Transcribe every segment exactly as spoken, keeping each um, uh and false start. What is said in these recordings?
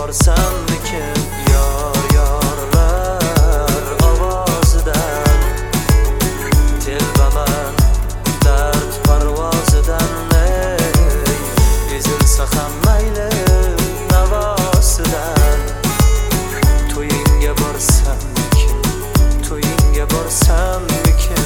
borsammikin yor yorlar ovozidan telbaman dard parvozidan ey ezilsa ham mayli navosidan to'yingga borsammikin to'yingga borsammikin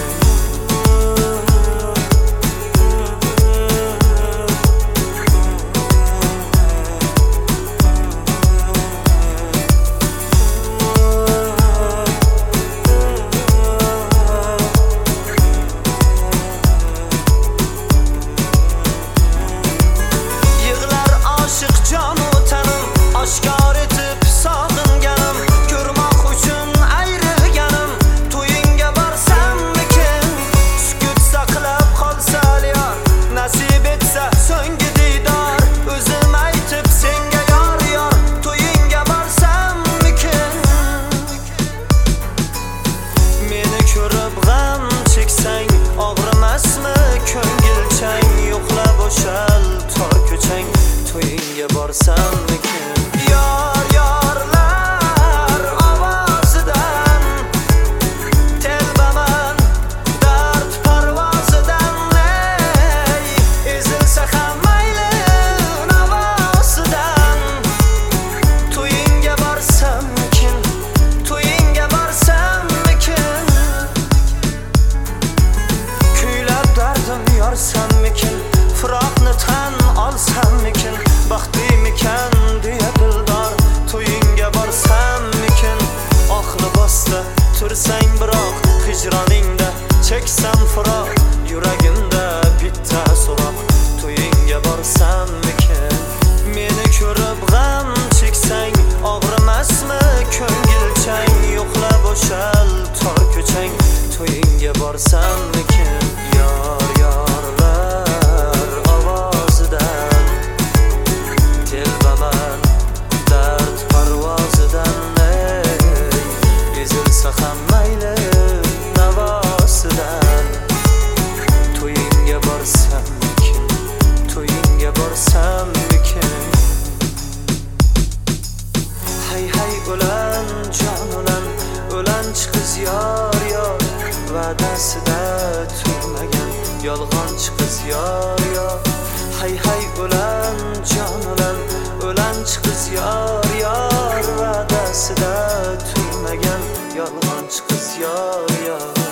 oshkor etib sog'inganim ko'rmoq uchun ayrilganim to'yingga borsammikin sukut saqlab qolsa yor nasib etsa so'nggi diydor o'zim aytib senga yor yor to'yingga borsammikin meni ko'rib g'am cheksang og'rimasmi ko'ngilchang yo'qlab o'shal tor ko'chang to'yingga borsammikin yor yorlar ovozidan telbaman dard parvozidan ey ezilsa ham mayli navosidan to'yingga borsammikin to'yingga borsammikin kuylab dardim yorsammikin firoqni tan olsammikin baxtlimikan deya dildor to'yingga borsammikin oq libosda tursang biroq hijroningda cheksam firoq yuragimda bitta so'roq to'yingga borsammikin meni ko'rib g'am cheksang og'rimasmi ko'ngilchang yo'qlab o'shal tor ko'chang to'yingga borsammikin yor yorlar ovozidan telbaman dard parvozidan ey ezilsa ham mayli navosidan to'yingga borsammikin to'yingga borsammikin hay hay o'lan jon o'lan o'lanchi qiz yor yor va'dasida turmagan yolg'onchi qiz yor yor hay hay o'lan jon o'lan o'lanchi qiz yor yor va'dasida turmagan yolg'onchi qiz yor yor